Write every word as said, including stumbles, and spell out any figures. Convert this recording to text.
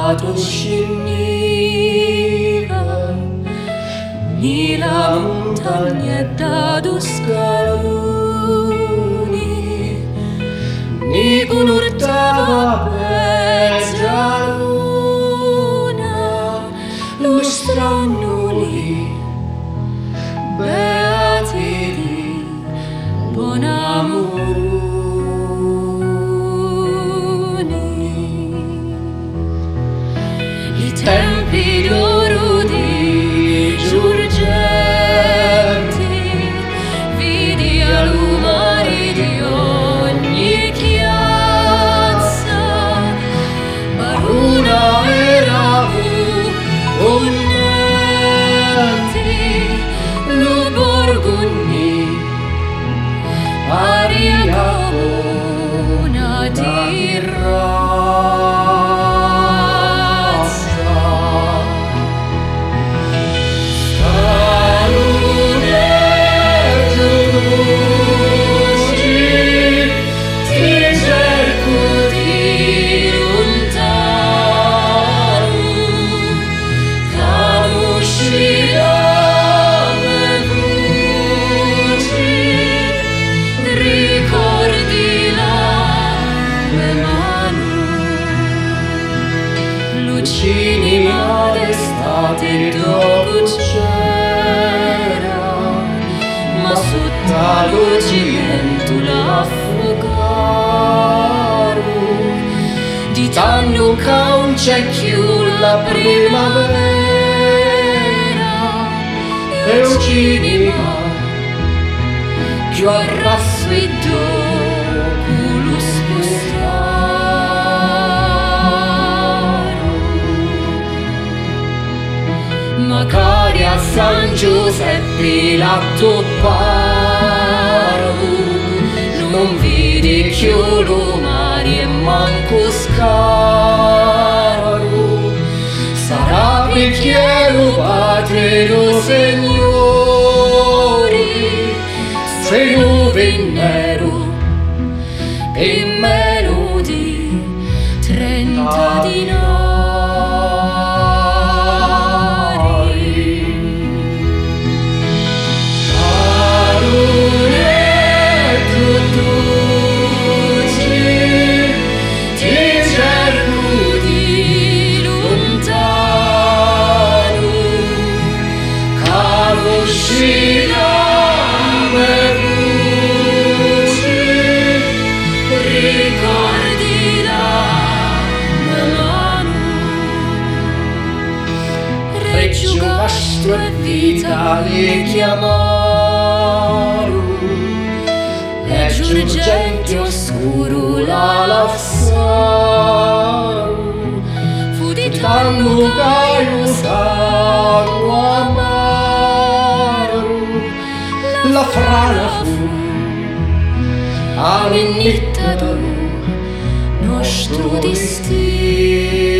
stato scinnira ni la montagnetta do scaloni ni con urtava pezza luna lo strannoli beati di buon amore. Tempi d'oro di Giurgenti vidi allumare di ogni chiazza, Baruna era unenti, lo borgogni, aria capona di razza. Lucini ma d'estate dopo c'era, ma sotto lo cimento l'affogarono, di tanto che non c'è più la primavera, e lucini ma più arrasso e dopo lo spostarono. Magari a San Giuseppe la topparo, non vidi più l'umani e manco scaro, sarà perché lo padre lo signori, se io vennero in meno di trenta dinari. Giugasto e vita li chiamarono, e Giurgenti oscuro la lasciarono, fu di tanto che lo sangue amaro, la frana fu all'initta nostro destino.